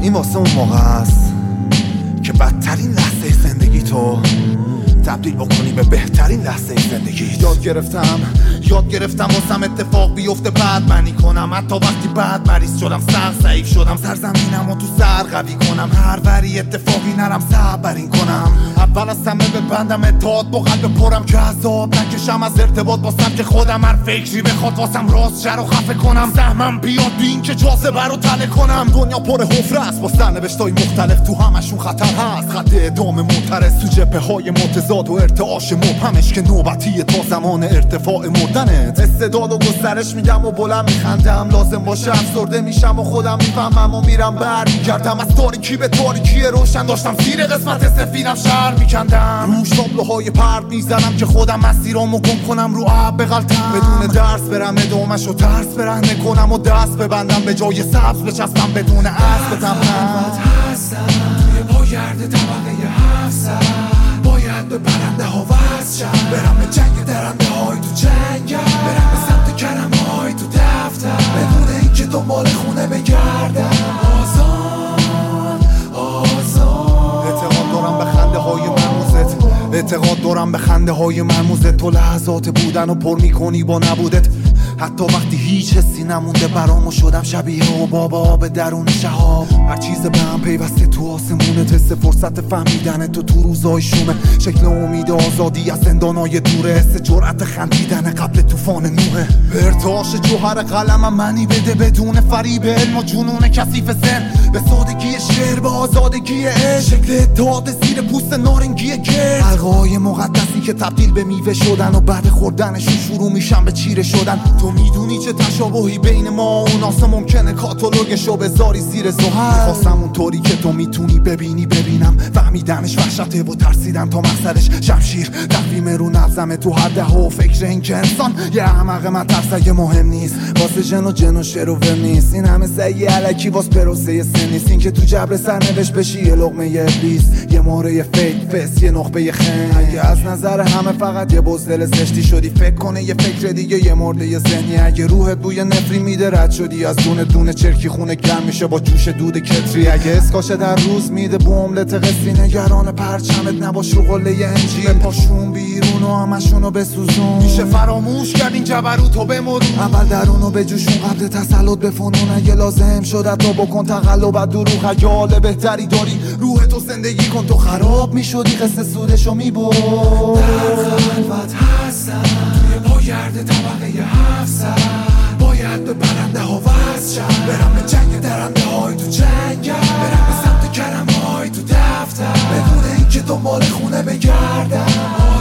این واسه اون موقع است که بدترین لحظه زندگی تو تبدیل بکنی به بهترین لحظه زندگی. یاد گرفتم واسم اتفاق بیفته بعد منی کنم، حتی وقتی بعد مریض شدم ضعیف شدم، سرزمینم و تو سر قوی کنم، هر وری اتفاقی نرم صبرین کنم، اول از همه ببندم اتحاد با قلب پرم که عذاب نکشم از ارتباط با سمت خودم، هر فکری بخواد واسم راست شر و خفه کنم، سهمم بیاد بین که جاذبه رو تله کنم. دنیا پر حفره است با سرنوشتای مختلف، تو همشون خطر هست، خط اعدام معترض تو جبهه‌های متضاد و ارتعاش مبهمش که نوبتیه تا زمان ارتفاع مردنت. استعداد و گسترش میگم و بلند میخندم، لازم باشه افسرده میشم و خودم میفهمم و میرم برمیگردم از تاریکی به تاریکی روشن، داشتم زیر قسمت سفینم شهر میکندم، روش تابلوهای پرد میزنم که خودم مسیرامو گم کنم رو آب بغلطم، بدون درس برم ادامه‌شو و ترس برهنه کنم و دست ببندم به جای سبز بچسبم بدون اسب بتمنم. توی پاگرد طبقه 700 باید به برنده ها وصل شم، برم به جنگ درنده های تو جنگل، برم به سمت کرم های تو دفتر، بدون اینکه دنبال خونه بگردم. آزاد اعتقاد دارم به خنده های مرموزت، اعتقاد دارم به خنده های مرموزت، تو لحظات بودن و پر میکنی با نبودت، حتی وقتی هیچ حسی نمونده برامو شدم شبیه و بابا به درون شهاب، هر چیز به هم پیوسته تو آسمونه، حس فرصت فهمیدن تو روزای شومه، شکل امید آزادی از زندانای دوره، حس جرأت خندیدن قبل طوفان نوحه، به ارتعاش جوهر قلمم منی بده بدون فریب علم و جنون کثیف ذهن، به سادگی شعر به آزادگی عشق، شکل اتحاد زیر پوست نارنگی گرد، حلقه‌های مقدسی که تبدیل به میوه شدن و بعد خوردنشون شروع میشن به چیره شدن. تو میدونی چه تشابهی بین ما و اوناسه ممکنه کاتالوگشو بذاری زیر زحل، خواستم اونطوری که تو میتونی ببینی ببینم، فهمیدنش وحشته و ترسیدن تا مقصدش شمشیر تقویم رو نبزمه تو هر ده و فکر این که انسان یه احمق من ترسگه مهم نیست، واسه جن و شر و ول نیست، این همه سعی علکی واس پروسه سن نیست، این که تو جبر سرنوشت بشی یه لقمه ابلیس، یه مهره فیک فس، یه نخبه خن، اگه از نظر همه فقط یه بزدل زشتی شدی فکر کنه یه فکر دیگه یه مرده ذهنی، اگه روحت بوی نفری میده رد شدی از دونه دونه چرکی خونه گرم میشه با جوش دود کتری، اگه اسکاشه در روز میده بوملت قصری نگران پرچمت نباش رو قله انجیل، پاشون بیرون و همشونو بسوزون، میشه فراموش کرد این جبروتو بمرون، اول درونو بجوشون قبل تسلط بفنون، اگه لازم شد تو بکن تقلب از دروغ، اگه حال بهتری داری روحتو زندگی کن، تو خراب میشدی قصه سودشو میبرد، در خلوت هستم توی پاگرد طبقه 700 باید به برنده ها وصل شم، برم به جنگ درنده های تو جنگل، برم به سمت کرم های تو دفتر، بدون اینکه دنبال خونه بگردم.